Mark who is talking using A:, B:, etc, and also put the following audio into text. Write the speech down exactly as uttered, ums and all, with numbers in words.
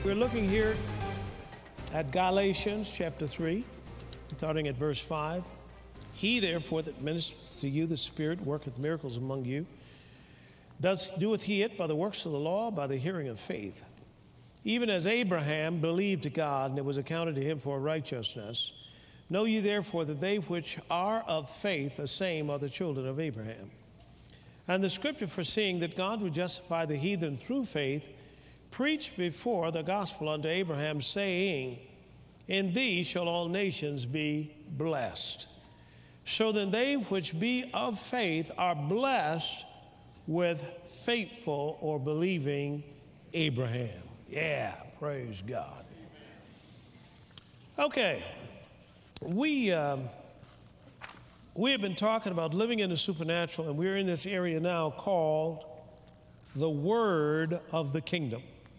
A: We're looking here at Galatians chapter three, starting at verse five. He, therefore, that ministers to you the Spirit worketh miracles among you, does doeth he it by the works of the law, by the hearing of faith? Even as Abraham believed God, and it was accounted to him for righteousness. Know ye therefore that they which are of faith, the same are the children of Abraham. And the scripture, foreseeing that God would justify the heathen through faith, preached before the gospel unto Abraham, saying, in thee shall all nations be blessed. So then they which be of faith are blessed with faithful or believing Abraham. Yeah, praise God. Okay, we um, we have been talking about living in the supernatural, and we're in this area now called the Word of the Kingdom.